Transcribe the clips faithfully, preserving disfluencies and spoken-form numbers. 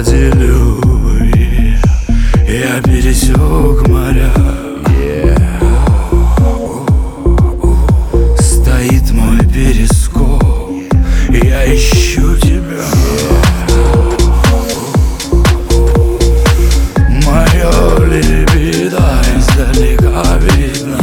поделюй. Я пересек моря, стоит мой перископ, я ищу тебя. Мое либидо издалека видно.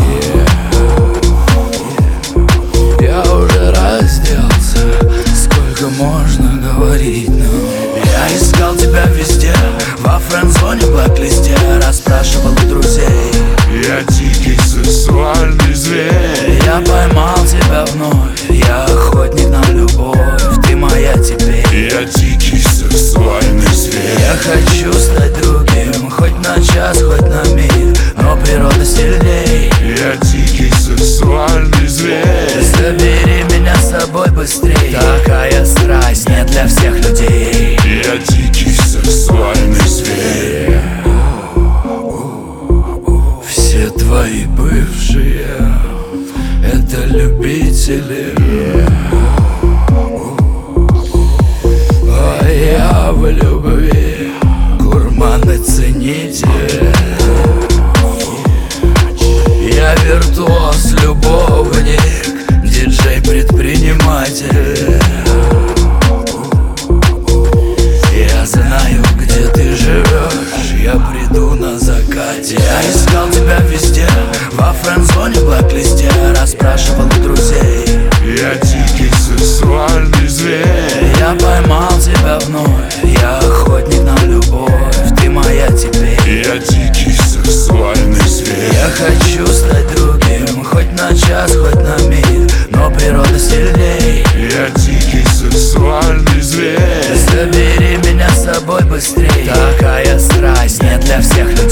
Я уже разделся, сколько можно говорить, но я искал тебя везде, во френдзоне, блэк-листе, расспрашивал у друзей. Я дикий сексуальный зверь. Я поймал тебя вновь, я охотник на любовь, ты моя теперь. Я дикий сексуальный зверь. Я хочу стать другим, хоть на час, хоть на миг, но природа сильней. Я дикий сексуальный зверь. Забери меня с собой быстрей, такая страсть не для всех людей. Я дикий сексуальный зверь. Все твои бывшие — это любители, а я в любви гурман и ценитель. Я виртуоз, любовник, диджей-предприниматель. Я знаю, где ты живешь, я приду на закате. Я искал тебя везде, во френдзоне, блэк-листе, расспрашивал у друзей. Я дикий сексуальный зверь. Я поймал тебя вновь, я охотник на любовь, ты моя теперь. Я дикий сексуальный зверь. Я хочу стать другим, хоть на час, хоть на миг, но природа сильней. Я дикий сексуальный зверь. Забери меня с собой быстрей, такая страсть не для всех людей.